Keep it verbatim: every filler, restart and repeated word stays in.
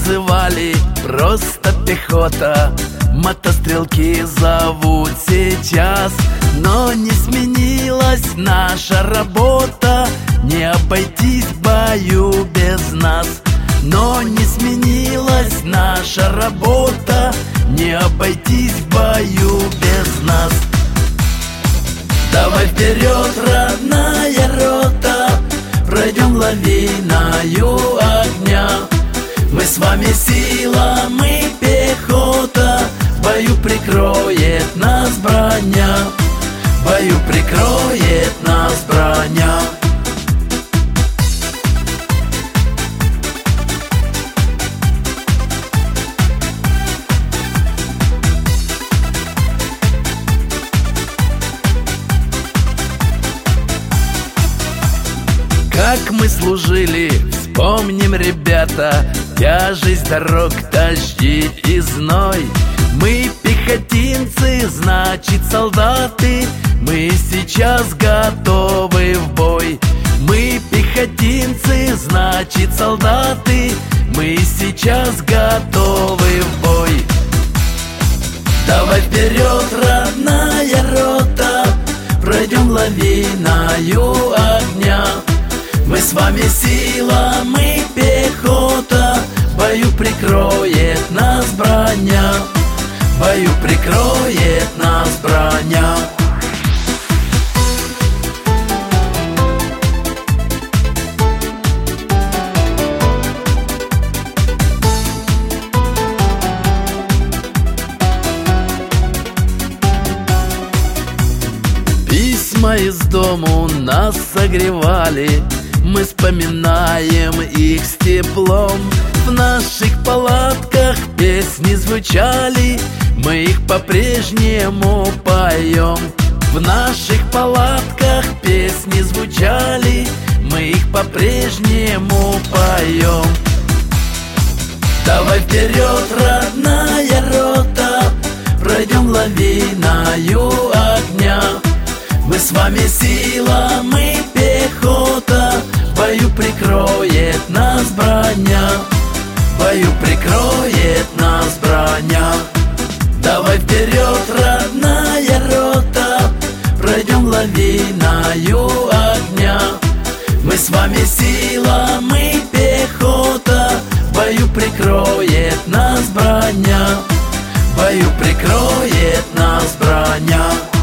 называли просто пехота, мотострелки зовут сейчас. Но не сменилась наша работа, не обойтись в бою без нас. Но не сменилась наша работа, не обойтись в бою без нас. Давай вперед, родная рота, пройдем лавиною огня. Мы с вами сила, мы пехота, в бою прикроет нас броня, в бою прикроет нас броня. Как мы служили, вспомним, ребята, тяжесть дорог, дожди и зной. Мы пехотинцы, значит солдаты, мы сейчас готовы в бой. Мы пехотинцы, значит солдаты, мы сейчас готовы в бой. Давай вперед, родная рота, пройдем лавиною огня. Мы с вами сила, мы пехота, в бою прикроет нас броня, в бою прикроет нас броня. Письма из дому нас согревали, мы вспоминаем их с теплом. В наших палатках песни звучали, мы их по-прежнему поем. В наших палатках песни звучали, мы их по-прежнему поем. Давай вперед, родная рота, пройдем лавиною огня. Мы с вами сила, мы пехота, в бою прикроет нас броня, в бою прикроет нас броня. Давай вперед, родная рота, пройдем лавиною огня. Мы с вами сила, мы пехота, в бою прикроет нас броня, в бою прикроет нас броня.